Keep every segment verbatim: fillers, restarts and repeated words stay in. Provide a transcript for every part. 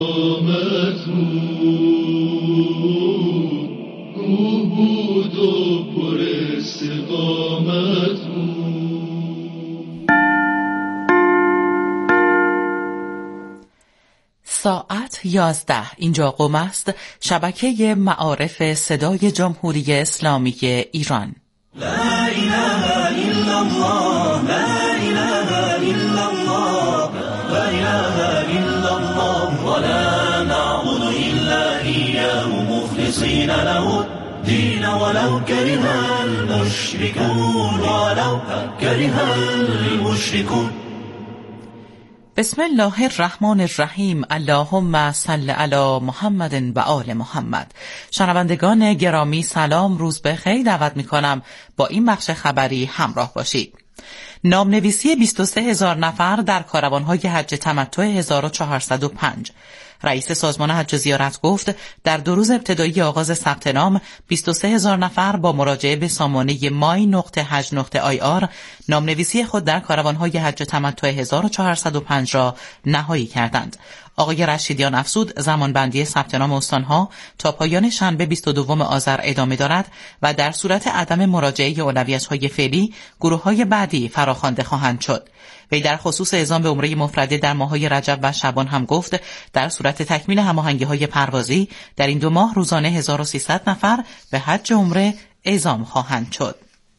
ساعت یازده اینجا قم است، شبکه معارف صدای جمهوری اسلامی ایران. لا اله الا الله لا اله الا الله لا اله الا الله ولا نعبد الا اياه مخلصين له الدين ولو كره المشركون ولو كره المشركون. بسم الله الرحمن الرحیم. اللهم صل علی محمد و آل محمد. شنوندگان گرامی سلام، روز بخیر. دعوت میکنم با این بخش خبری همراه باشید. نامنویسی بیست و سه هزار نفر در کاروان‌های حج تمتع هزار و چهارصد و پنج. رئیس سازمان حج و زیارت گفت در دو روز ابتدایی آغاز ثبت نام بیست و سه هزار نفر با مراجعه به سامانه مای نقطه حج نقطه آی آر نامنویسی خود در کاروان‌های حج تمتع هزار و چهارصد و پنج را نهایی کردند. آقای رشیدیان افزود زمانبندی ثبت نام استانها تا پایان شنبه بیست و دوم آذر ادامه دارد و در صورت عدم مراجعه اولویت‌های فعلی گروه‌های بعدی فراخوانده خواهند شد. وی در خصوص اعزام به عمره مفرده در ماه‌های رجب و شعبان هم گفت در صورت تکمیل هماهنگی‌های پروازی در این دو ماه روزانه هزار و سیصد نفر به حج عمره اعزام خواهند شد.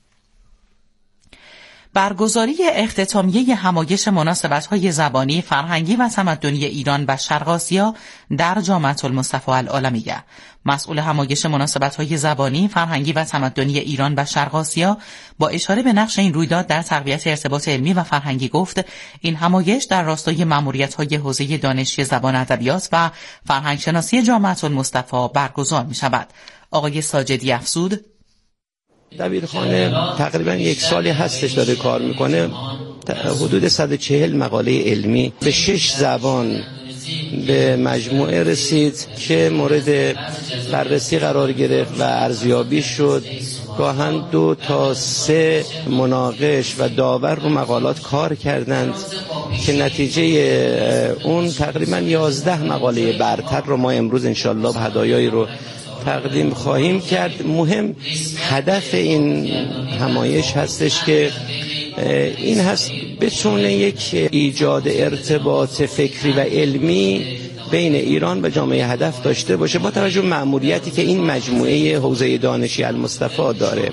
برگزاری اختتامیه همایش مناسبت‌های زبانی، فرهنگی و تمدنی ایران و شرق آسیا در جامعة المصطفى العالمیه. مسئول همایش مناسبت‌های زبانی، فرهنگی و تمدنی ایران و شرق آسیا با اشاره به نقش این رویداد در تقویت ارتباط علمی و فرهنگی گفت این همایش در راستای مأموریت‌های حوزه دانشی زبان ادبیات و فرهنگ شناسی جامعة المصطفى برگزار می‌شود. آقای ساجدی افزود دبیرخانه تقریبا یک سالی هستش داره کار میکنه، حدود صد و چهل مقاله علمی به شش زبان به مجموعه رسید که مورد بررسی قرار گرفت و ارزیابی شد. گاهن دو تا سه مناقش و داور رو مقالات کار کردند که نتیجه اون تقریبا یازده مقاله برتر رو ما امروز انشالله هدایایی رو تقدیم خواهیم کرد. مهم هدف این همایش هستش که این هست بتونه یک ایجاد ارتباط فکری و علمی بین ایران و جامعه هدف داشته باشه با توجه به مأموریتی که این مجموعه حوزه دانشی المصطفى داره.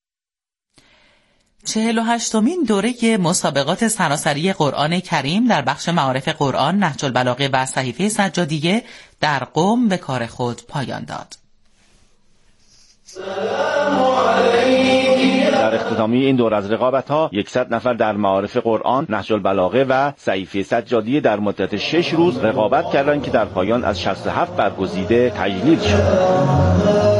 چهل و هشتمین دوره مسابقات سراسری قرآن کریم در بخش معارف قرآن، نهج البلاغه و صحیفه سجادیه در قم به کار خود پایان داد. در اختتامیه این دور از رقابت‌ها صد نفر در معارف قرآن، نهج البلاغه و صحیفه سجادیه در مدت شش روز رقابت کردند که در پایان از شصت و هفت برگزیده تجلیل شد.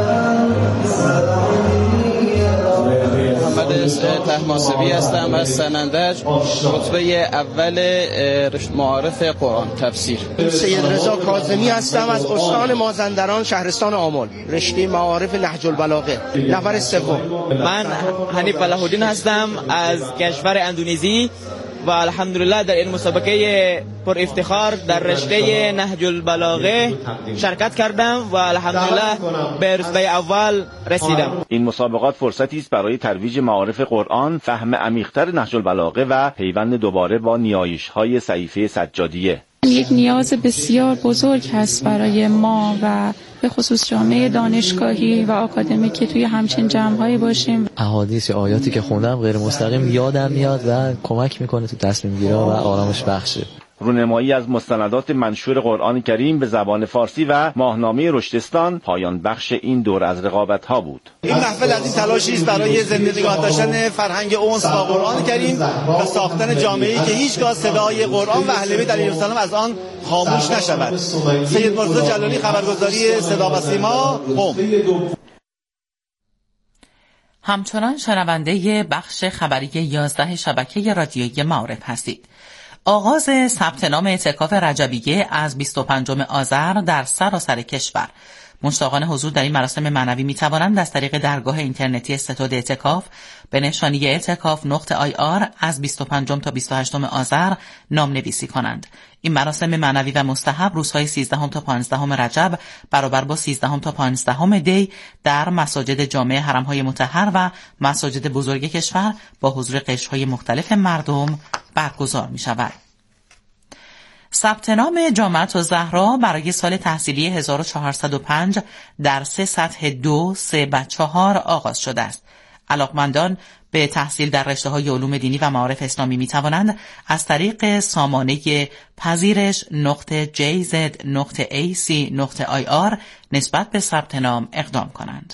طهماسبی هستم از سنندج، رتبه اول معارف قرآن تفسیر. سید رضا کاظمی هستم از استان مازندران شهرستان آمل، رشته معارف نهج البلاغه، نفر سوم. من حنیف فلاح‌الدین هستم از کشور اندونزی و الحمدلله در این مسابقه پر افتخار در رشته نهج البلاغه شرکت کردم و الحمدلله به رتبه اول رسیدم. این مسابقات فرصتی است برای ترویج معارف قرآن، فهم عمیق‌تر نهج البلاغه و پیوند دوباره با نیایش‌های صحیفه سجادیه. یک نیاز بسیار بزرگ هست برای ما و به خصوص جامعه دانشگاهی و آکادمی که توی همچین جمع‌هایی باشیم. احادیث یا آیاتی که خوندم غیر مستقیم یادم میاد و کمک میکنه تو تصمیم گیری و آرامش بخشه. رونمایی از مستندات منشور قرآن کریم به زبان فارسی و ماهنامه رشدستان پایان بخش این دور از رقابت‌ها بود. این محفل از این تلاشی است برای زنده نگاه داشتن فرهنگ انس با قرآن کریم و ساختن جامعه‌ای که هیچگاه صدای قرآن و اهل بیت علیهم السلام از آن خاموش نشود. سید مرتضی جلالی، خبرگزاری صدا و سیما، قم. همچنان شنونده بخش خبری یازده شبکه رادیویی معارف هستید. آغاز ثبت نام اعتکاف رجبیه از بیست و پنجم آذر در سراسر کشور. مشتاقان حضور در این مراسم معنوی می توانند از طریق درگاه اینترنتی ستاد اعتکاف به نشانی اعتکاف نقطه آی آر از بیست و پنجم تا بیست و هشتم آذر نام نویسی کنند. این مراسم معنوی و مستحب روزهای سیزدهم تا پانزدهم رجب برابر با سیزدهم تا پانزدهم دی در مساجد جامع حرم‌های مطهر و مساجد بزرگ کشور با حضور قشرهای مختلف مردم برگزار می شود. ثبت نام جامعة الزهرا برای سال تحصیلی هزار و چهارصد و پنج در سه سطح دو، سه و چهار آغاز شده است. علاقمندان به تحصیل در رشته‌های علوم دینی و معارف اسلامی می توانند از طریق سامانه پذیرش نقطه جی زد نقطه ای سی نقطه آی آر نسبت به ثبت نام اقدام کنند.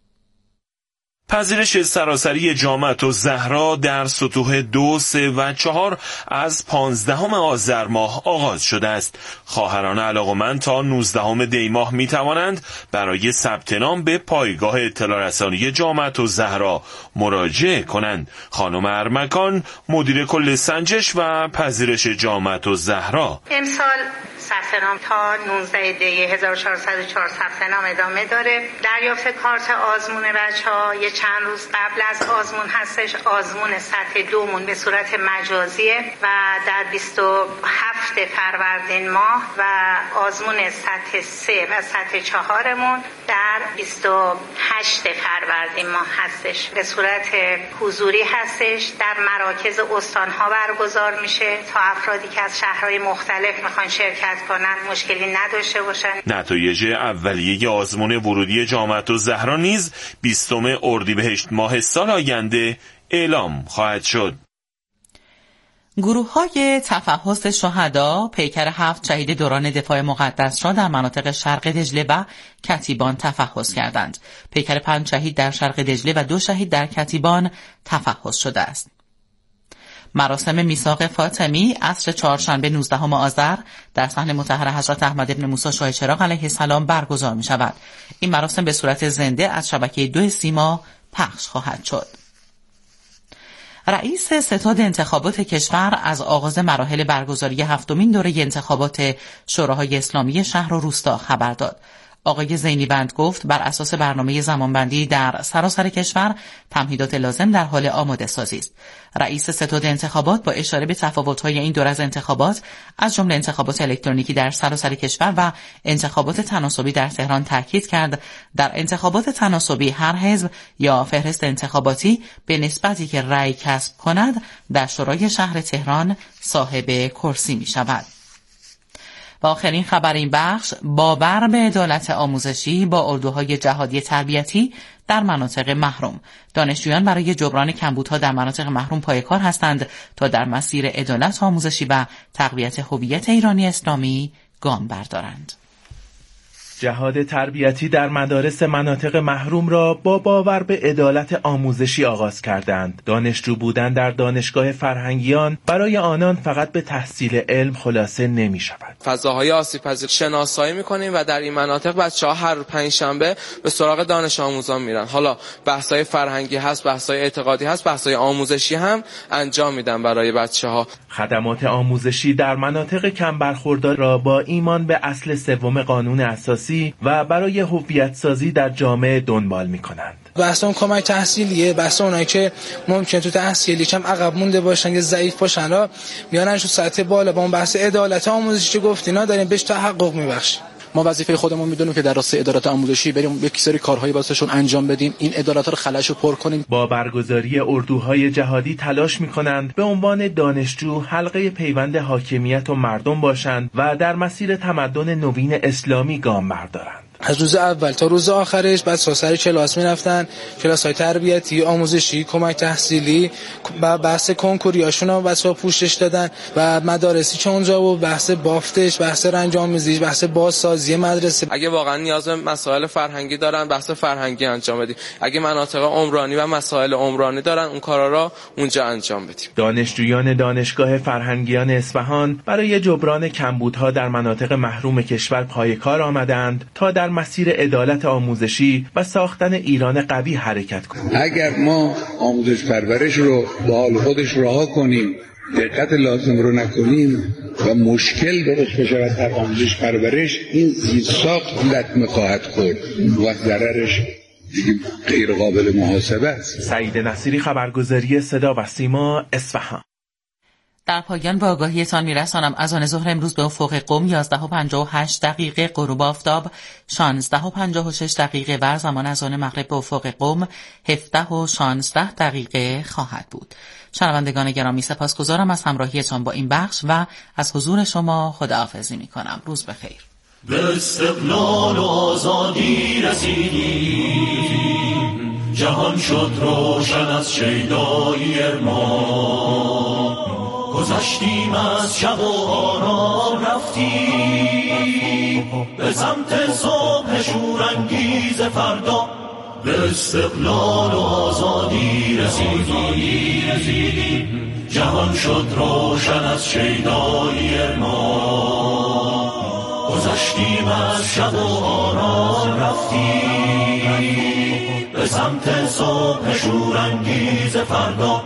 پذیرش سراسری جامعة الزهرا در سطوح دو، سه و چهار از پانزدهم آذر ماه آغاز شده است. خواهران علاقمند تا نوزدهم دی ماه می توانند برای ثبت نام به پایگاه اطلاع رسانی جامعة الزهرا مراجعه کنند. خانم ارمکان، مدیر کل سنجش و پذیرش جامعة الزهرا: امسال ثبت نام تا نوزده دی هزار و چهارصد و چهار ثبت نام ادامه داره. دریافت کارت آزمون بچه‌ها یه چند روز قبل از آزمون هستش. آزمون سطح دومون به صورت مجازیه و در بیست و هفتم فروردین ماه و آزمون سطح سه و سطح چهارمون در بیست و هشتم فروردین ماه هستش. به صورت حضوری هستش، در مراکز استان‌ها برگزار میشه تا افرادی که از شهرهای مختلف میخوان شرکت کنن مشکلی نداشته باشن. نتایج اولیه آزمون ورودی جامعة الزهرا نیز بیستم اردیبهشت ماه سال آینده اعلام خواهد شد. گروه‌های تفحص شهدا پیکر هفت شهید دوران دفاع مقدس را در مناطق شرق دجله و کتیبان تفحص کردند. پیکر پنج شهید در شرق دجله و دو شهید در کتیبان تفحص شده است. مراسم میثاق فاطمی عصر چهارشنبه نوزدهم آذر در صحن مطهر حضرت احمد ابن موسی شاه چراغ علیه السلام برگزار می شود. این مراسم به صورت زنده از شبکه دو سیما پخش خواهد شد. رئیس ستاد انتخابات کشور از آغاز مراحل برگزاری هفتمین دوره انتخابات شوراهای اسلامی شهر و روستا خبر داد. آقای زینی‌بند گفت بر اساس برنامه زمانبندی در سراسر کشور تمهیدات لازم در حال آماده سازی است. رئیس ستاد انتخابات با اشاره به تفاوت‌های این دور از انتخابات از جمله انتخابات الکترونیکی در سراسر کشور و انتخابات تناسبی در تهران تاکید کرد در انتخابات تناسبی هر حزب یا فهرست انتخاباتی به نسبتی که رأی کسب کند در شورای شهر تهران صاحب کرسی می شود. و آخرین خبر این بخش، باور به عدالت آموزشی با اردوهای جهادی تربیتی در مناطق محروم. دانشجویان برای جبران کمبودها در مناطق محروم پایکار هستند تا در مسیر عدالت آموزشی و تقویت هویت ایرانی اسلامی گام بردارند. جهاد تربیتی در مدارس مناطق محروم را با باور به عدالت آموزشی آغاز کردند. دانشجو بودن در دانشگاه فرهنگیان برای آنان فقط به تحصیل علم خلاصه نمی شود. فضاهای آسیب پذیر شناسایی می‌کنیم و در این مناطق بچه‌ها هر پنجشنبه به سراغ دانش آموزان میرن. حالا بحث‌های فرهنگی هست، بحث‌های اعتقادی هست، بحث‌های آموزشی هم انجام میدن برای بچه‌ها. خدمات آموزشی در مناطق کم برخوردار را با ایمان به اصل سوم قانون اساسی و برای هویت سازی در جامعه دنبال می‌کنند. بحث اون کمک تحصیلیه، بحث اونایی که ممکن تو تحصیلی کم عقب مونده باشن یا ضعیف باشن را میانن تو سطح بالا با اون بحث عدالت آموزشی که گفتینا داریم بهش تحقق میبخشیم. ما وظیفه خودمون میدونیم که در راستای عدالت آموزشی بریم یک سری کارهایی واسهشون انجام بدیم، این عدالت رو خلاشو پر کنیم. با برگزاری اردوهای جهادی تلاش میکنند به عنوان دانشجو حلقه پیوند حاکمیت و مردم باشند و در مسیر تمدن نوین اسلامی گام بردارند. از روز اول تا روز آخرش بعد سر کلاس میرفتن، کلاس‌های تربیتی، آموزشی، کمک تحصیلی، و بحث کنکوریاشون رو بچه‌ها پوشش دادن و مدارسی که اونجا و بحث بافتش، بحث رنج آموزیش، بحث بازسازی مدرسه. اگه واقعا نیاز به مسائل فرهنگی دارن بحث فرهنگی انجام بدیم. اگه مناطق عمرانی و مسائل عمرانی دارن اون کارا رو اونجا انجام بدیم. دانشجویان دانشگاه فرهنگیان اصفهان برای جبران کمبودها در مناطق محروم کشور پایکار آمدند تا در مسیر عدالت آموزشی و ساختن ایران قوی حرکت کنیم. اگر ما آموزش پرورش رو با حال خودش رها کنیم دقت لازم رو نکنیم و مشکل درست بشه و در آموزش پرورش، این زیرساخت لطمه خواهد خورد و ضررش غیر قابل محاسبه است. سعید نصیری، خبرگزاری صدا و سیما، اصفهان. در پایان به آگاهیتان میرسانم از آن ظهر امروز به افق قم یازده و پنجاه و هشت دقیقه غروب آفتاب، شانزده و پنجاه و شش دقیقه و زمان از آن مغرب به افق قم هفده و شانزده دقیقه خواهد بود. شنوندگان گرامی، سپاسگزارم از همراهیتان با این بخش و از حضور شما خداحافظی میکنم. روز بخیر. به استقلال و آزادی رسیدیم، جهان شد روشن از شیدایی ارمان، گذشتیم از شب و آرام رفتیم به سمت صبح شورانگیز فردا. به استقلال و آزادی رسیدیم، جهان شد روشن از شیدایی ارمان، گذشتیم از شب و آرام رفتیم به سمت صبح شورانگیز فردا.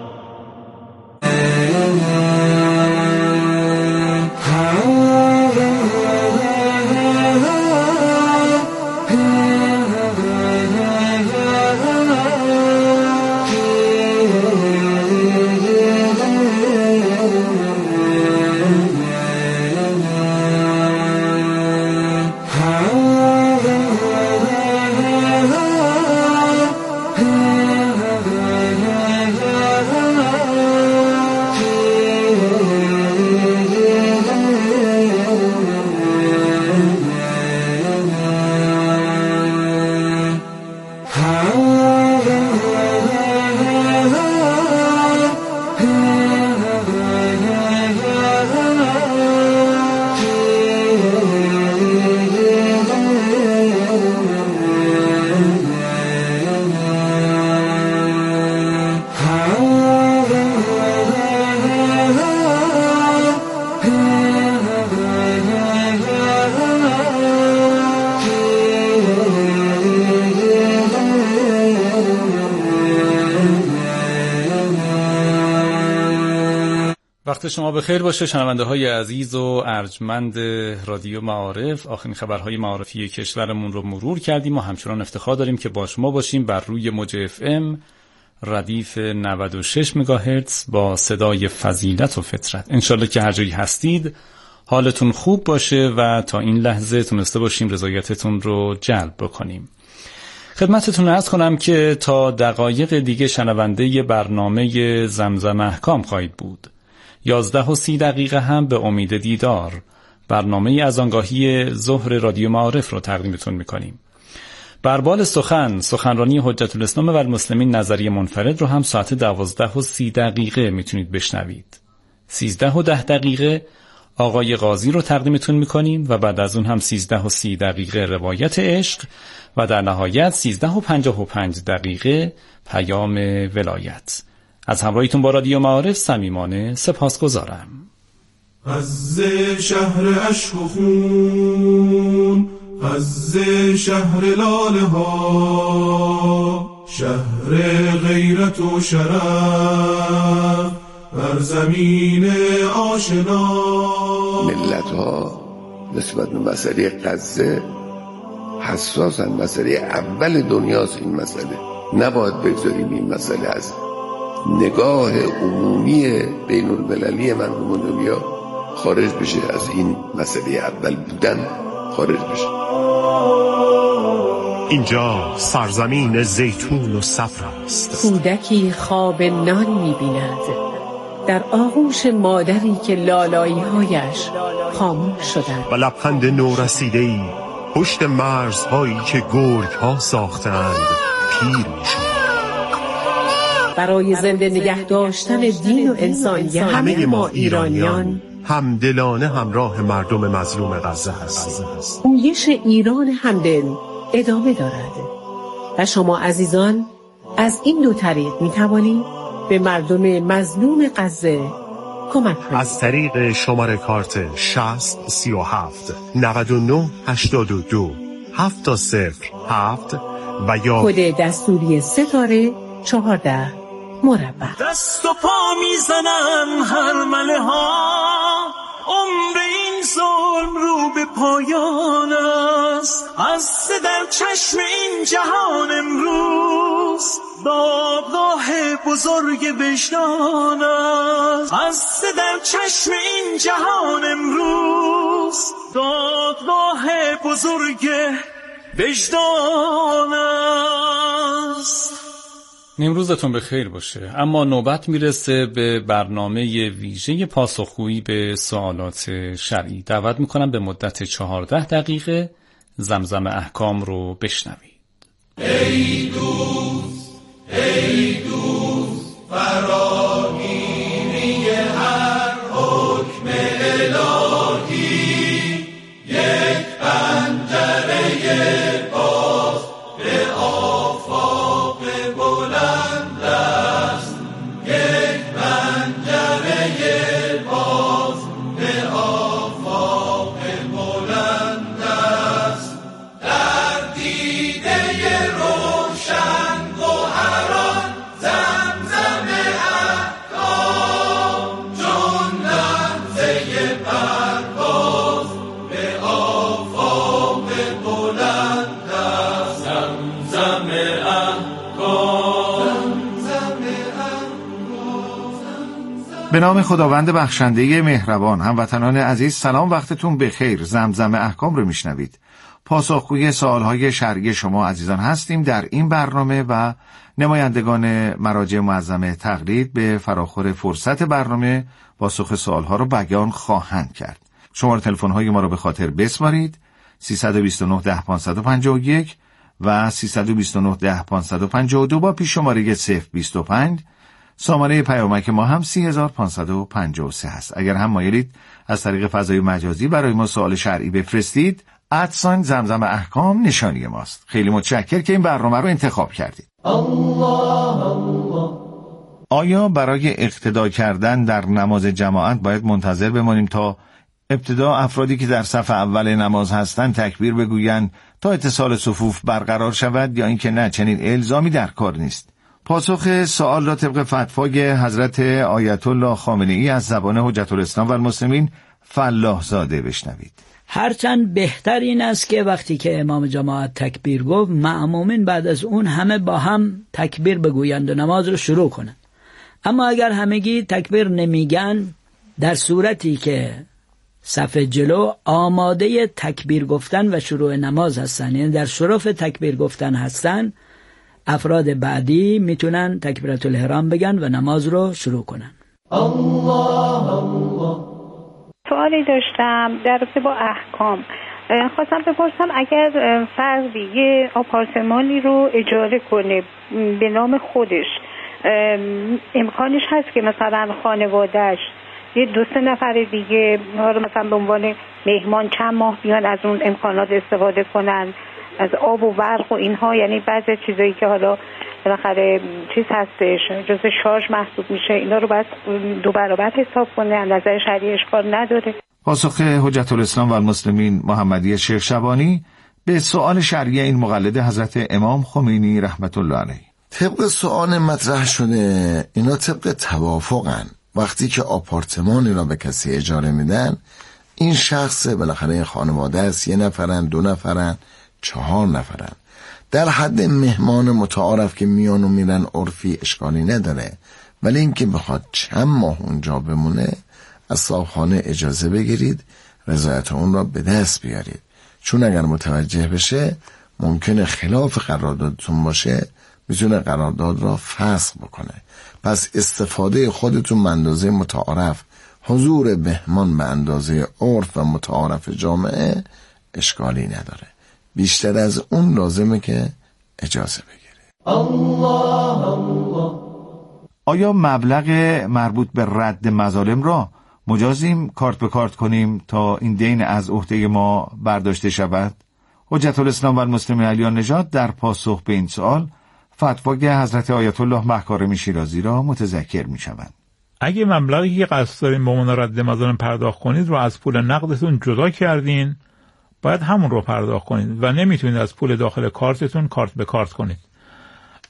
وقت شما بخیر باشه شنونده های عزیز و ارجمند رادیو معارف. آخرین خبرهای معارفی کشورمون رو مرور کردیم و همچنان افتخار داریم که با شما باشیم بر روی موج اف ام ردیف نود و شش مگاهرتز با صدای فضیلت و فطرت. انشالله که هر جایی هستید حالتون خوب باشه و تا این لحظه تونسته باشیم رضایتتون رو جلب بکنیم. خدمتتون عرض کنم که تا دقایق دیگه شنونده برنامه زمزم احکام خواهید بود. یازده و سی دقیقه هم به امید دیدار، برنامه از آنگاهی ظهر رادیو معارف رو تقدیمتون میکنیم. بربال سخن، سخنرانی حجت الاسلام و المسلمین نظریه منفرد رو هم ساعت دوازده و سی دقیقه میتونید بشنوید. سیزده و ده دقیقه آقای قاضی رو تقدیمتون میکنیم و بعد از اون هم سیزده و سی دقیقه روایت عشق و در نهایت سیزده و پنجاه و پنج دقیقه پیام ولایت. از همراهیتون با رادیو معارف صمیمانه سپاسگزارم. غزه شهر عشق و خون، غزه شهر لاله ها، شهر غیرت و شرف بر زمین آشنا. ملت ها نسبت به مسئله غزه حساسن. مسئله اول دنیاست این مسئله. نباید بگذاریم این مسئله از نگاه عمومی بین المللی مردم دنیا خارج بشه، از این مسئله اول بودن خارج بشه. اینجا سرزمین زیتون و صفر است. کودکی خواب نان می‌بیند در آغوش مادری که لالایی‌هایش خاموش شدند و لبخند نورسیده‌ای پشت مرزهایی که گرگ‌ها ساختند پیر می‌شد. برای زنده نگه داشتن دین و انسانیت همه ما ایرانیان همدلانه همراه مردم مظلوم غزه هستیم. پویش ایران همدل ادامه دارد و شما عزیزان از این دو طریق می توانید به مردم مظلوم غزه کمک کنید. از طریق شماره کارت شصت سی و هفت نود و نه هشتاد و دو هفت صفر هفت و یا کد دستوری ستاره چهارده مربع. دست و پا میزنن هرمله ها، عمر این ظلم رو به پایان است. از در چشم این جهان امروز دادگاه بزرگ وجدان است. از در چشم این جهان امروز دادگاه بزرگ وجدان است. نمروزتون به خیر باشه. اما نوبت میرسه به برنامه ویژه پاسخگویی به سوالات شرعی. دعوت میکنم به مدت چهارده دقیقه زمزم احکام رو بشنوید. ای دوست ای دوست فراگیری هر حکم الهی، یک پنجره باز به آفاق بلند است. یک پنجره باز به آفاق بلند است. در دیده روشن گوهران زمزم احکام، چون لمزه پرواز به آفاق بلند است. زمزم به نام خداوند بخشنده مهربان. هموطنان عزیز سلام، وقتتون بخیر. زمزم احکام رو میشنوید. پاسخگوی سوالهای شرعی شما عزیزان هستیم در این برنامه و نمایندگان مراجع معظم تقلید به فراخور فرصت برنامه پاسخ سوالها رو بیان خواهند کرد. شماره تلفن‌های ما رو به خاطر بسپارید: سیصد و بیست و نه ده پانصد و پنجاه و یک و سیصد و بیست و نه ده پانصد و پنجاه و دو با پیش شماره صفر بیست و پنج. سامانه پیامک ما هم سی هزار و پانصد و پنجاه و سه هست. اگر هم مایلید از طریق فضای مجازی برای ما سوال شرعی بفرستید، ادساین زمزم احکام نشانی ماست. خیلی متشکر که این برنامه رو انتخاب کردید. الله الله. آیا برای اقتدا کردن در نماز جماعت باید منتظر بمانیم تا ابتدا افرادی که در صف اول نماز هستند تکبیر بگویند تا اتصال صفوف برقرار شود، یا اینکه نه، چنین الزامی در کار نیست؟ پاسخ سوال را طبق فتوای حضرت آیت الله خامنه‌ای از زبان حجت الاسلام و المسلمین فلاح زاده بشنوید. هرچند بهتر این است که وقتی که امام جماعت تکبیر گفت، مأمومین بعد از اون همه با هم تکبیر بگویند و نماز رو شروع کنند. اما اگر همگی تکبیر نمیگن، در صورتی که صف جلو آماده تکبیر گفتن و شروع نماز هستن، یعنی در شرف تکبیر گفتن هستن، افراد بعدی میتونن تکبیرات الاحرام بگن و نماز رو شروع کنن. الله الله. سوالی داشتم در رابطه با احکام. خواستم بپرسم اگر فردی یه آپارتمانی رو اجاره کنه به نام خودش، امکانش هست که مثلا خانواده‌اش یه دو سه نفر دیگه رو مثلا به عنوان مهمان چند ماه بیان از اون امکانات استفاده کنن، از آب و برق و اینها، یعنی بعضی چیزایی که حالا بالاخره چیز هستش جزء شارژ محسوب میشه، اینا رو باید دو برابر حساب کنه، از نظر شرعی اشکال نداره؟ پاسخ حجت الاسلام و المسلمین محمدی شیخ شبانی به سوال شرعی این مقلد حضرت امام خمینی رحمت الله علیه. طبق سوال مطرح شده، اینا طبق توافقن. وقتی که آپارتمانی را به کسی اجاره میدن، این شخص بالاخره خانواده است، یه نفرن، دو نفرن، چهار نفرن، در حد مهمان متعارف که میان و میرن عرفی اشکالی نداره. ولی اینکه بخواد چند ماه اونجا بمونه، از صاحبخانه اجازه بگیرید، رضایت اون را به دست بیارید، چون اگر متوجه بشه ممکنه خلاف قراردادتون باشه، میتونه قرارداد را فسخ بکنه. پس استفاده خودتون به اندازه متعارف، حضور مهمان به اندازه عرف و متعارف جامعه اشکالی نداره. بیشتر از اون لازمه که اجازه بگیره. الله الله. آیا مبلغ مربوط به رد مظالم را مجازیم کارت به کارت کنیم تا این دین از عهده ما برداشته شود؟ حجت الاسلام و المسلمین علی نژاد در پاسخ به این سوال فتوای حضرت آیت الله مهکارمی شیرازی را متذکر می شوند. اگه مبلغی که قصد دارین به عنوان رد مظالم پرداخت کنید رو از پول نقدتون جدا کردین، باید همون رو پرداخت کنید و نمیتونید از پول داخل کارتتون کارت به کارت کنید.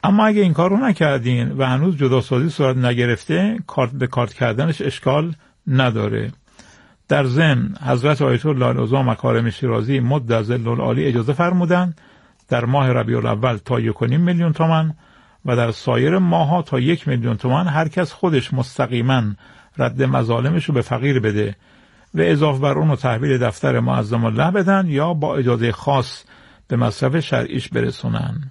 اما اگه این کار رو نکردین و هنوز جداسازی صورت نگرفته، کارت به کارت کردنش اشکال نداره. در ضمن حضرت آیت الله العظما مکارم شیرازی مد ظل العالی اجازه فرمودن در ماه ربیع الاول تا یک و نیم میلیون تومان و در سایر ماه‌ها تا یک میلیون تومان هر کس خودش مستقیما رد مظالمش رو به فقیر بده و اضافه بر اون رو تحویل دفتر معظم الله بدن یا با اجازه خاص به مصرف شرعیش برسونن.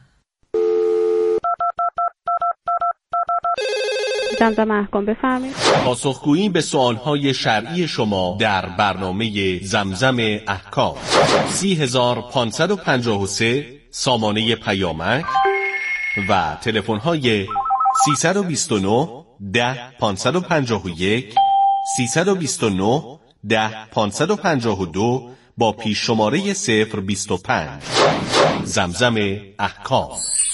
زمزم احکام بفرمایید. پاسخگویی به سوالهای شرعی شما در برنامه زمزم احکام. سی هزار پانصد و پنجاه و سه سامانه پیامک و تلفن‌های سیصد و بیست و نه ده پانصد و پنجاه و یک، سیصد و بیست و نه ده پانصد و پنجاه و دو با پیش شماره صفر بیست و پنج. زمزم احکام.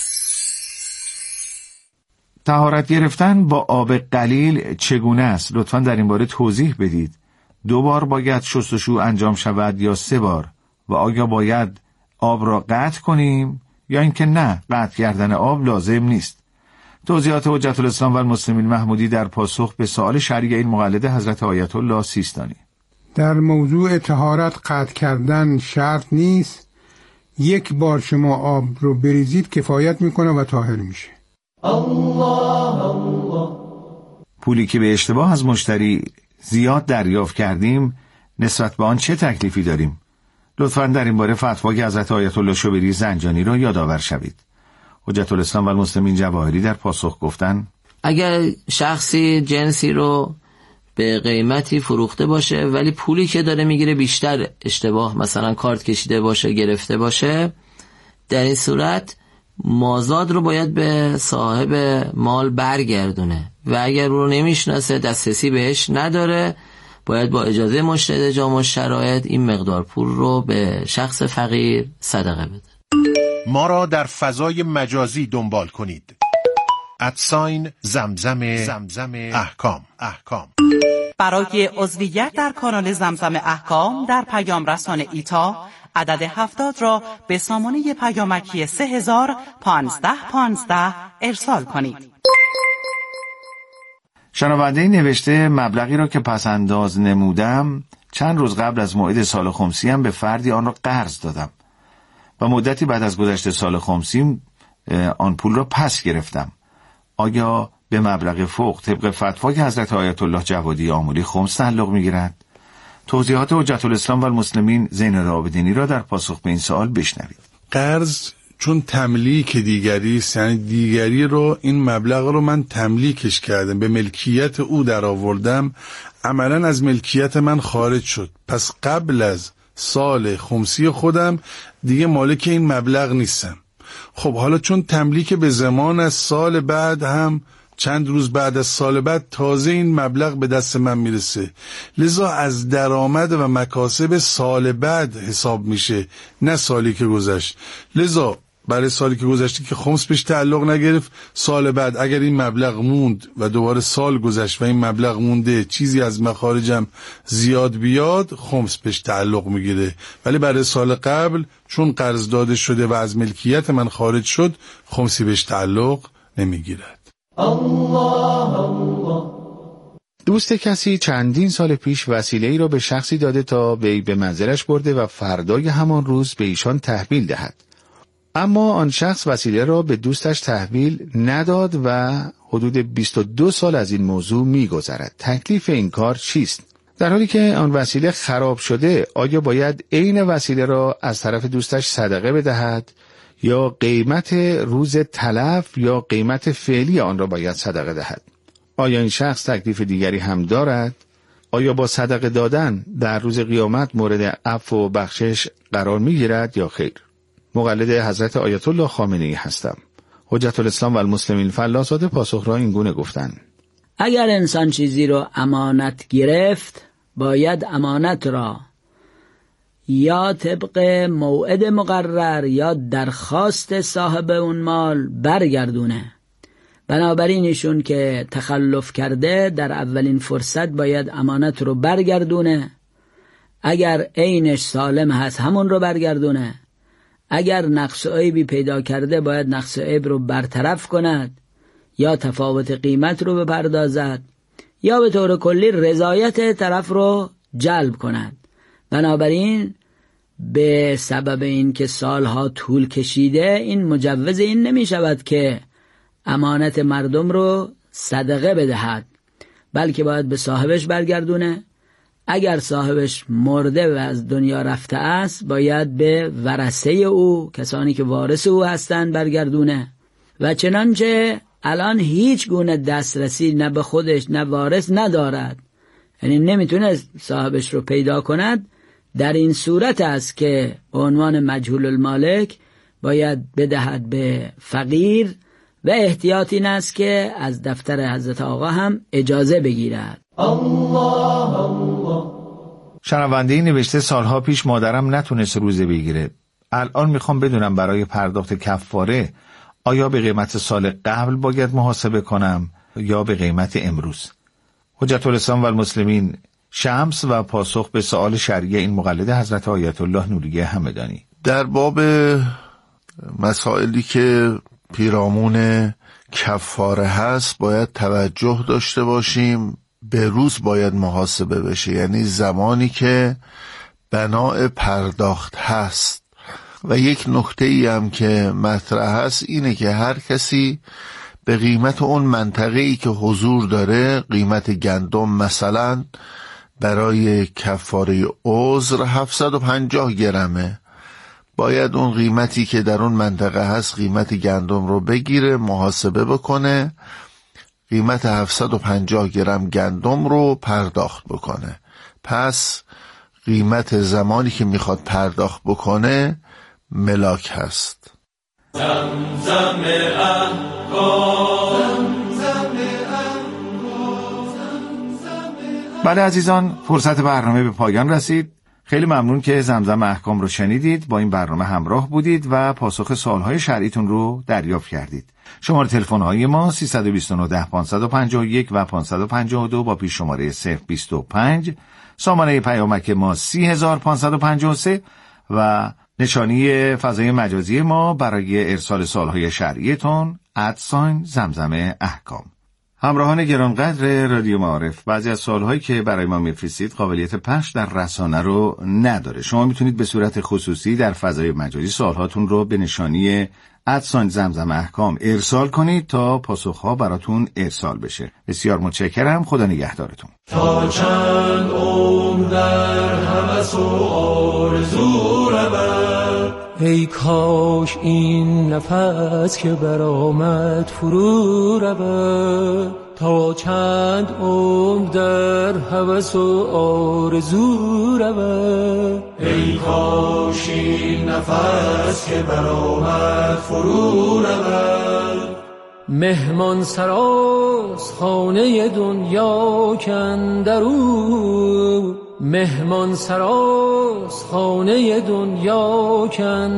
طهارت گرفتن با آب قلیل چگونه است؟ لطفاً در این باره توضیح بدید. دو بار باید شستشو انجام شود یا سه بار؟ و آیا باید آب را قطع کنیم یا اینکه نه، قطع کردن آب لازم نیست؟ توضیحات حجت الاسلام و المسلمین محمودی در پاسخ به سوال شرعی این مقلد حضرت آیت الله سیستانی. در موضوع طهارت قطع کردن شرط نیست. یک بار شما آب رو بریزید کفایت میکنه و طاهر میشه. الله الله. پولی که به اشتباه از مشتری زیاد دریافت کردیم نسبت به آن چه تکلیفی داریم؟ لطفاً در این باره فتوای حضرت آیت الله شبیری زنجانی را یادآور شوید. حجت الاسلام و المسلمین جواهری در پاسخ گفتن اگر شخصی جنسی رو به قیمتی فروخته باشه ولی پولی که داره میگیره بیشتر اشتباه مثلا کارت کشیده باشه، گرفته باشه، در این صورت مازاد رو باید به صاحب مال برگردونه و اگر او رو نمیشناسه، دسترسی بهش نداره، باید با اجازه مشتری جامع الشرایط این مقدار پول رو به شخص فقیر صدقه بده. ما را در فضای مجازی دنبال کنید. ادساین زمزم زمزم احکام احکام. برای عضویت در کانال زمزم احکام در پیام رسان ایتا عدد هفتاد را به سامانه پیامکی سه هزار پانزده پانزده ارسال کنید. شنونده نوشته مبلغی را که پس انداز نمودم چند روز قبل از موعد سال خمسی هم به فردی آن را قرض دادم و مدتی بعد از گذشت سال خمسی آن پول را پس گرفتم. آیا به مبلغ فوق طبق فتوای حضرت آیت الله جوادی آمولی خمس تعلق می‌گیرد؟ توضیحات حجت الاسلام و المسلمین زین العابدینی را در پاسخ به این سوال بشنوید. قرض چون تملیک دیگری است، یعنی دیگری رو این مبلغ رو من تملیکش کردم، به ملکیت او در آوردم، عملاً از ملکیت من خارج شد. پس قبل از سال خمسی خودم دیگه مالک این مبلغ نیستم. خب حالا چون تملیک به زمان از سال بعد هم چند روز بعد از سال بعد تازه این مبلغ به دست من میرسه، لذا از درآمد و مکاسب سال بعد حساب میشه، نه سالی که گذشت. لذا برای سالی که گذشته که خمس بهش تعلق نگرفت، سال بعد اگر این مبلغ موند و دوباره سال گذشت و این مبلغ مونده، چیزی از مخارجم زیاد بیاد، خمس بهش تعلق میگیره. ولی برای سال قبل چون قرض داده شده و از ملکیت من خارج شد، خمسی بهش تعلق نمیگیرد. الله الله. دوست کسی چندین سال پیش وسیله‌ای را به شخصی داده تا وی به منزلش برده و فردای همان روز به ایشان تحویل دهد. اما آن شخص وسیله را به دوستش تحویل نداد و حدود بیست و دو سال از این موضوع می‌گذرد. تکلیف این کار چیست؟ در حالی که آن وسیله خراب شده، آیا باید عین وسیله را از طرف دوستش صدقه بدهد یا قیمت روز تلف یا قیمت فعلی آن را باید صدقه دهد؟ آیا این شخص تکلیف دیگری هم دارد؟ آیا با صدقه دادن در روز قیامت مورد عفو و بخشش قرار می‌گیرد یا خیر؟ مقلد حضرت آیت الله خامنه‌ای هستم. حجت الاسلام و المسلمین فلاسفه پاسخ را این گونه گفتند: اگر انسان چیزی را امانت گرفت، باید امانت را یا طبق موعد مقرر یا درخواست صاحب اون مال برگردونه. بنابراین ایشون که تخلف کرده در اولین فرصت باید امانت رو برگردونه. اگر عینش سالم هست همون رو برگردونه، اگر نقص و عیبی پیدا کرده باید نقص و عیب رو برطرف کند یا تفاوت قیمت رو بپردازد یا به طور کلی رضایت طرف رو جلب کند. بنابراین به سبب این که سالها طول کشیده این مجوز این نمی شود که امانت مردم رو صدقه بدهد، بلکه باید به صاحبش برگردونه. اگر صاحبش مرده و از دنیا رفته است باید به ورثه او، کسانی که وارث او هستند، برگردونه. و چنانچه الان هیچ گونه دسترسی نه به خودش نه وارث ندارد، یعنی نمیتونه صاحبش رو پیدا کند، در این صورت است که به عنوان مجهول المالک باید بدهد به فقیر و احتیاط این است که از دفتر حضرت آقا هم اجازه بگیرد. الله الله. شنونده نوشته سالها پیش مادرم نتونست روزه بگیره. الان میخوام بدونم برای پرداخت کفاره آیا به قیمت سال قبل باید محاسبه کنم یا به قیمت امروز؟ حجت الاسلام و المسلمین شمس و پاسخ به سوال شرعی این مقلد حضرت آیت الله نوریه همدانی. در باب مسائلی که پیرامون کفاره هست باید توجه داشته باشیم. به روز باید محاسبه بشه، یعنی زمانی که بناء پرداخت هست. و یک نکته ای هم که مطرح هست اینه که هر کسی به قیمت اون منطقه ای که حضور داره، قیمت گندم مثلا برای کفاره عذر هفتصد و پنجاه گرمه، باید اون قیمتی که در اون منطقه هست قیمت گندم رو بگیره، محاسبه بکنه، قیمت هفتصد و پنجاه گرم گندم رو پرداخت بکنه. پس قیمت زمانی که میخواد پرداخت بکنه ملاک هست. زمزم احکام. بله عزیزان، فرصت برنامه به پایان رسید. خیلی ممنون که زمزم احکام رو شنیدید، با این برنامه همراه بودید و پاسخ سوالهای شرعیتون رو دریافت کردید. شماره تلفن‌های ما سیصد و بیست و نه ده پانصد و پنجاه و یک و پانصد و پنجاه و دو با پیش شماره صفر بیست و پنج، سامانه پیامک ما سی هزار پانصد و پنجاه و سه و نشانی فضای مجازی ما برای ارسال سوالهای شرعیتون ادساین زمزم احکام. همراهان گرانقدر رادیو معارف، بعضی از سوالهایی که برای ما میفرستید قابلیت پخش در رسانه رو نداره. شما میتونید به صورت خصوصی در فضای مجازی سوالهاتون رو به نشانی ادساین زمزم احکام ارسال کنید تا پاسخها براتون ارسال بشه. بسیار متشکرم. خدا نگهدارتون. تا چند عمر در هوس و آرزو رود، ای کاش این نفس که برآمد فرو رود. تا چند عمر در هوس و آرزو رود، ای کاش این نفس که برآمد فرو رود. مهمان سراز خانه دنیا کاندرو، مهمان سراز خانه دنیا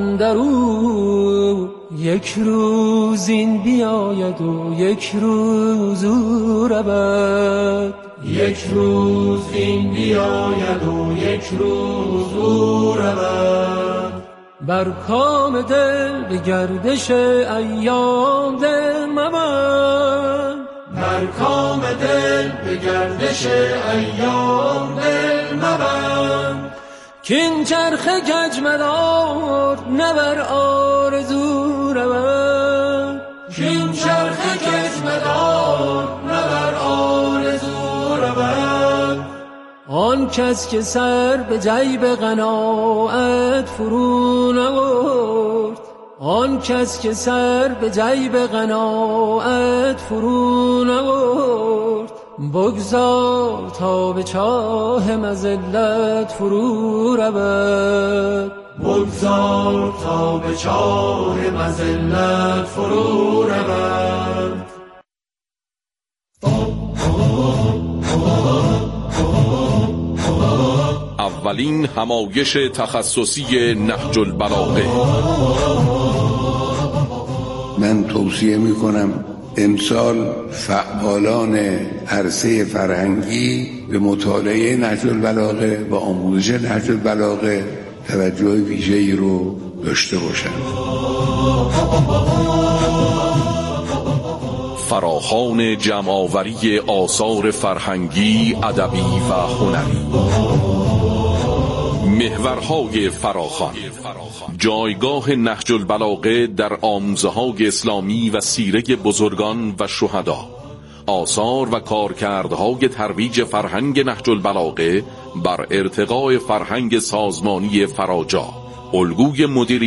کاندرو. یک روز این بیاید و یک روز او رود، یک روز این بیاید و یک روز او رود. بر کام دل به گردش ایام دل مبند، بر کام دل به گردش ایام دل مبند. کین چرخ کج مدار نه بر آرزو رود، کین چرخ کج مدار نه بر آرزو رود. آن کس که سر به جیب قناعت فرو نبرد، آن کس که سر به جیب قناعت فرو نبرد. بگذار تا به چاه مذلت فرو رود، بگذار تا به چاه مذلت فرو رود. اولین همایش تخصصی نهج البلاغه. من توصیه می کنم امسال فعالان عرصه فرهنگی به مطالعه نهج البلاغه و آموزش نهج البلاغه توجه ویژه‌ای رو داشته باشند. فراخوان جمع‌آوری آثار فرهنگی، ادبی و هنری. محورهای فراخوان، جایگاه نهج البلاغه در آموزه‌های اسلامی و سیره بزرگان و شهدا. آثار و کارکردهای ترویج فرهنگ نهج البلاغه بر ارتقاء فرهنگ سازمانی فراجا. الگوی مدیری